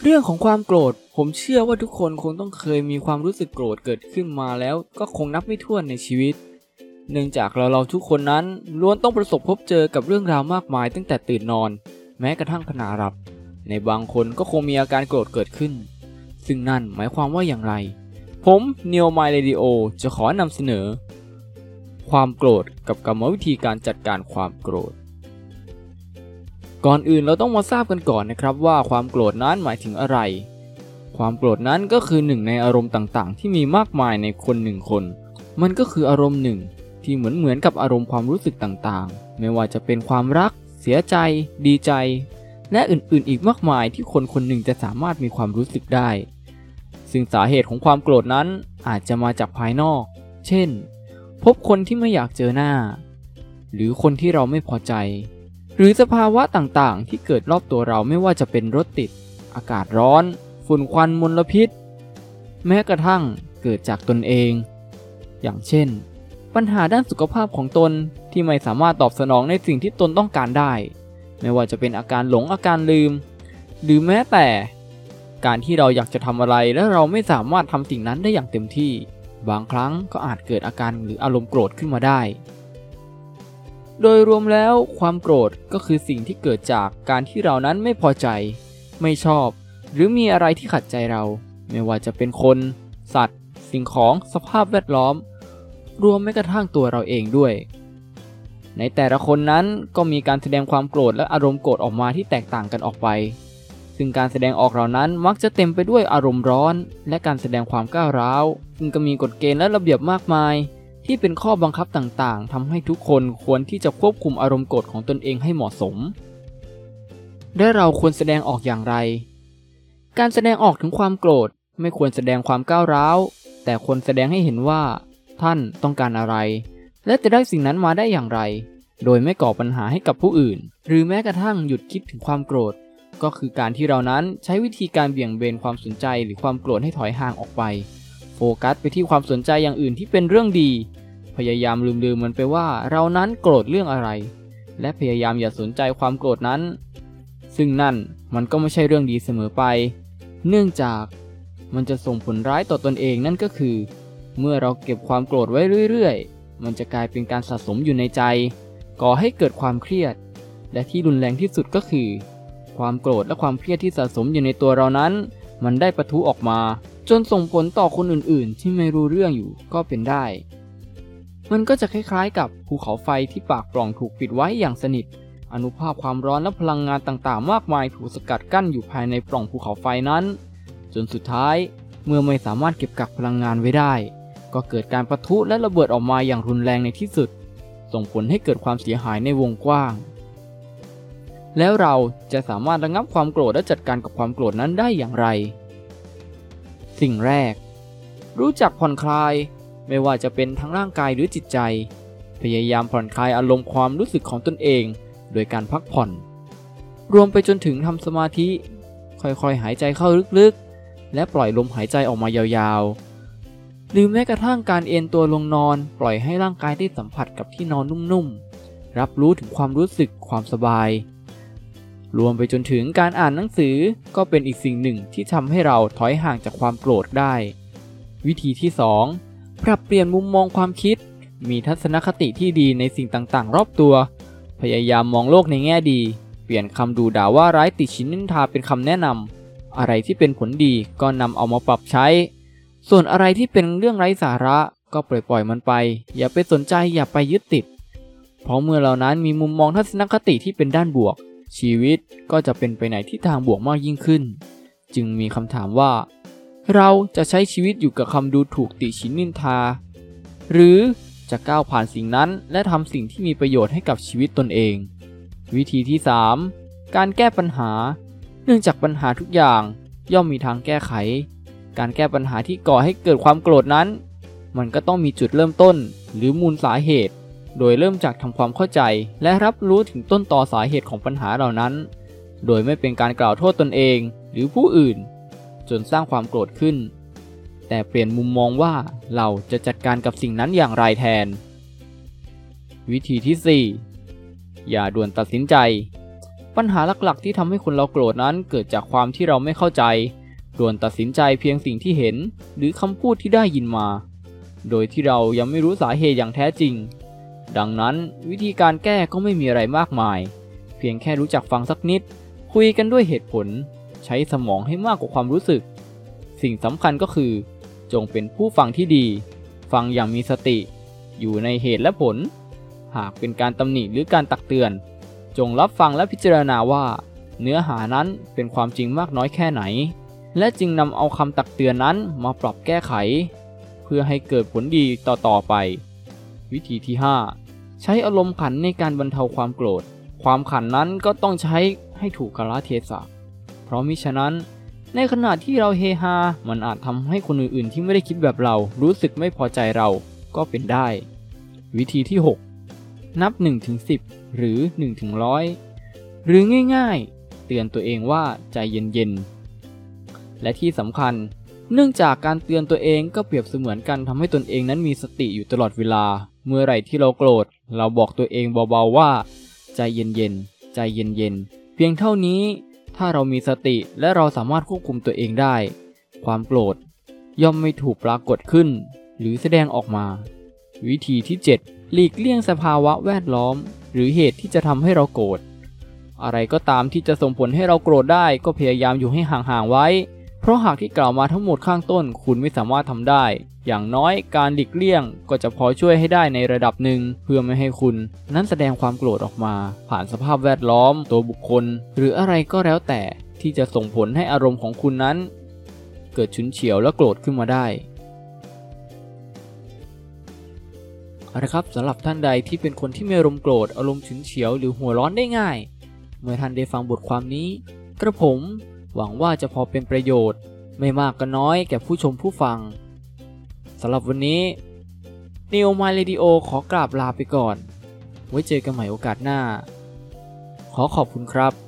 เรื่องของความโกรธผมเชื่อว่าทุกคนคงต้องเคยมีความรู้สึกโกรธเกิดขึ้นมาแล้วก็คงนับไม่ถ้วนในชีวิตเนื่องจากเราทุกคนนั้นล้วนต้องประสบพบเจอกับเรื่องราวมากมายตั้งแต่ตื่นนอนแม้กระทั่งขณะหลับในบางคนก็คงมีอาการโกรธเกิดขึ้นซึ่งนั่นหมายความว่าอย่างไรผมนิวไมล์เรดิโอจะขอนำเสนอความโกรธกับกรรมวิธีการจัดการความโกรธก่อนอื่นเราต้องมาทราบกันก่อนนะครับว่าความโกรธนั้นหมายถึงอะไรความโกรธนั้นก็คือหนึ่งในอารมณ์ต่างๆที่มีมากมายในคนหนึ่งคนมันก็คืออารมณ์หนึ่งที่เหมือนกับอารมณ์ความรู้สึกต่างๆไม่ว่าจะเป็นความรักเสียใจดีใจและอื่นๆอีกมากมายที่คนคนหนึ่งจะสามารถมีความรู้สึกได้ซึ่งสาเหตุของความโกรธนั้นอาจจะมาจากภายนอกเช่นพบคนที่ไม่อยากเจอหน้าหรือคนที่เราไม่พอใจหรือสภาวะต่างๆที่เกิดรอบตัวเราไม่ว่าจะเป็นรถติดอากาศร้อนฝุ่นควันมลพิษแม้กระทั่งเกิดจากตนเองอย่างเช่นปัญหาด้านสุขภาพของตนที่ไม่สามารถตอบสนองในสิ่งที่ตนต้องการได้ไม่ว่าจะเป็นอาการหลงอาการลืมหรือแม้แต่การที่เราอยากจะทำอะไรและเราไม่สามารถทำสิ่งนั้นได้อย่างเต็มที่บางครั้งก็อาจเกิดอาการหรืออารมณ์โกรธขึ้นมาได้โดยรวมแล้วความโกรธก็คือสิ่งที่เกิดจากการที่เรานั้นไม่พอใจไม่ชอบหรือมีอะไรที่ขัดใจเราไม่ว่าจะเป็นคนสัตว์สิ่งของสภาพแวดล้อมรวมแม้กระทั่งตัวเราเองด้วยในแต่ละคนนั้นก็มีการแสดงความโกรธและอารมณ์โกรธออกมาที่แตกต่างกันออกไปซึ่งการแสดงออกเหล่านั้นมักจะเต็มไปด้วยอารมณ์ร้อนและการแสดงความก้าวร้าวซึ่งก็มีกฎเกณฑ์และระเบียบมากมายที่เป็นข้อบังคับต่างๆทำให้ทุกคนควรที่จะควบคุมอารมณ์โกรธของตนเองให้เหมาะสมและเราควรแสดงออกอย่างไรการแสดงออกถึงความโกรธไม่ควรแสดงความก้าวร้าวแต่ควรแสดงให้เห็นว่าท่านต้องการอะไรและจะได้สิ่งนั้นมาได้อย่างไรโดยไม่ก่อปัญหาให้กับผู้อื่นหรือแม้กระทั่งหยุดคิดถึงความโกรธก็คือการที่เรานั้นใช้วิธีการเบี่ยงเบนความสนใจหรือความโกรธให้ถอยห่างออกไปโฟกัสไปที่ความสนใจอย่างอื่นที่เป็นเรื่องดีพยายามลืมมันไปว่าเรานั้นโกรธเรื่องอะไรและพยายามอย่าสนใจความโกรธนั้นซึ่งนั่นมันก็ไม่ใช่เรื่องดีเสมอไปเนื่องจากมันจะส่งผลร้ายต่อตนเองนั่นก็คือเมื่อเราเก็บความโกรธไว้เรื่อยๆมันจะกลายเป็นการสะสมอยู่ในใจก่อให้เกิดความเครียดและที่รุนแรงที่สุดก็คือความโกรธและความเครียดที่สะสมอยู่ในตัวเรานั้นมันได้ปะทุออกมาจนส่งผลต่อคนอื่นๆที่ไม่รู้เรื่องอยู่ก็เป็นได้มันก็จะคล้ายๆกับภูเขาไฟที่ปากปล่องถูกปิดไว้อย่างสนิทอนุภาคความร้อนและพลังงานต่างๆมากมายถูกสกัดกั้นอยู่ภายในปล่องภูเขาไฟนั้นจนสุดท้ายเมื่อไม่สามารถเก็บกักพลังงานไว้ได้ก็เกิดการปะทุและระเบิดออกมาอย่างรุนแรงในที่สุดส่งผลให้เกิดความเสียหายในวงกว้างแล้วเราจะสามารถระงับความโกรธและจัดการกับความโกรธนั้นได้อย่างไรสิ่งแรกรู้จักผ่อนคลายไม่ว่าจะเป็นทั้งร่างกายหรือจิตใจพยายามผ่อนคลายอารมณ์ความรู้สึกของตนเองโดยการพักผ่อนรวมไปจนถึงทำสมาธิค่อยๆหายใจเข้าลึกๆและปล่อยลมหายใจออกมายาวๆหรือแม้กระทั่งการเอนตัวลงนอนปล่อยให้ร่างกายได้สัมผัสกับที่นอนนุ่มๆรับรู้ถึงความรู้สึกความสบายรวมไปจนถึงการอ่านหนังสือก็เป็นอีกสิ่งหนึ่งที่ทำให้เราถอยห่างจากความโกรธได้วิธีที่2ปรับเปลี่ยนมุมมองความคิดมีทัศนคติที่ดีในสิ่งต่างๆรอบตัวพยายามมองโลกในแง่ดีเปลี่ยนคำดูด่าว่าร้ายติฉินนินทาเป็นคำแนะนำอะไรที่เป็นผลดีก็นำเอามาปรับใช้ส่วนอะไรที่เป็นเรื่องไร้สาระก็ปล่อยมันไปอย่าไปสนใจอย่าไปยึดติดเพราะเมื่อเรานั้นมีมุมมองทัศนคติที่เป็นด้านบวกชีวิตก็จะเป็นไปในทิศทางบวกมากยิ่งขึ้นจึงมีคำถามว่าเราจะใช้ชีวิตอยู่กับคำดูถูกติฉินนินทาหรือจะก้าวผ่านสิ่งนั้นและทำสิ่งที่มีประโยชน์ให้กับชีวิตตนเองวิธีที่3การแก้ปัญหาเนื่องจากปัญหาทุกอย่างย่อมมีทางแก้ไขการแก้ปัญหาที่ก่อให้เกิดความโกรธนั้นมันก็ต้องมีจุดเริ่มต้นหรือมูลสาเหตุโดยเริ่มจากทำความเข้าใจและรับรู้ถึงต้นตอสาเหตุของปัญหาเหล่านั้นโดยไม่เป็นการกล่าวโทษตนเองหรือผู้อื่นจนสร้างความโกรธขึ้นแต่เปลี่ยนมุมมองว่าเราจะจัดการกับสิ่งนั้นอย่างไรแทนวิธีที่4อย่าด่วนตัดสินใจปัญหาหลักๆที่ทำให้คนเราโกรธนั้นเกิดจากความที่เราไม่เข้าใจด่วนตัดสินใจเพียงสิ่งที่เห็นหรือคำพูดที่ได้ยินมาโดยที่เรายังไม่รู้สาเหตุอย่างแท้จริงดังนั้นวิธีการแก้ก็ไม่มีอะไรมากมายเพียงแค่รู้จักฟังสักนิดคุยกันด้วยเหตุผลใช้สมองให้มากกว่าความรู้สึกสิ่งสำคัญก็คือจงเป็นผู้ฟังที่ดีฟังอย่างมีสติอยู่ในเหตุและผลหากเป็นการตำหนิหรือการตักเตือนจงรับฟังและพิจารณาว่าเนื้อหานั้นเป็นความจริงมากน้อยแค่ไหนและจึงนำเอาคำตักเตือนนั้นมาปรับแก้ไขเพื่อให้เกิดผลดีต่อไปวิธีที่ 5 ใช้อารมณ์ขันในการบรรเทาความโกรธความขันนั้นก็ต้องใช้ให้ถูกกาลเทศะเพราะมิฉะนั้นในขณะที่เราเฮฮามันอาจทำให้คนอื่นๆที่ไม่ได้คิดแบบเรารู้สึกไม่พอใจเราก็เป็นได้วิธีที่ 6 นับ 1-10 หรือ 1-100 หรือง่ายๆเตือนตัวเองว่าใจเย็นๆและที่สำคัญเนื่องจากการเตือนตัวเองก็เปรียบเสมือนกันทำให้ตนเองนั้นมีสติอยู่ตลอดเวลาเมื่อไหร่ที่เราโกรธเราบอกตัวเองเบาๆว่าใจเย็นๆใจเย็นๆเพียงเท่านี้ถ้าเรามีสติและเราสามารถควบคุมตัวเองได้ความโกรธย่อมไม่ถูกปรากฏขึ้นหรือแสดงออกมาวิธีที่ 7 หลีกเลี่ยงสภาวะแวดล้อมหรือเหตุที่จะทำให้เราโกรธอะไรก็ตามที่จะส่งผลให้เราโกรธได้ก็พยายามอยู่ให้ห่างๆไว้เพราะหากที่กล่าวมาทั้งหมดข้างต้นคุณไม่สามารถทำได้อย่างน้อยการหลีกเลี่ยงก็จะพอช่วยให้ได้ในระดับหนึ่งเพื่อไม่ให้คุณนั้นแสดงความโกรธออกมาผ่านสภาพแวดล้อมตัวบุคคลหรืออะไรก็แล้วแต่ที่จะส่งผลให้อารมณ์ของคุณนั้นเกิดฉุนเฉียวและโกรธขึ้นมาได้เอาละครับสำหรับท่านใดที่เป็นคนที่มีอารมณ์โกรธอารมณ์ฉุนเฉียวหรือหัวร้อนได้ง่ายเมื่อท่านได้ฟังบทความนี้กระผมหวังว่าจะพอเป็นประโยชน์ไม่มากก็น้อยแก่ผู้ชมผู้ฟังสำหรับวันนี้ Neo My Radio ขอกราบลาไปก่อนไว้เจอกันใหม่โอกาสหน้าขอขอบคุณครับ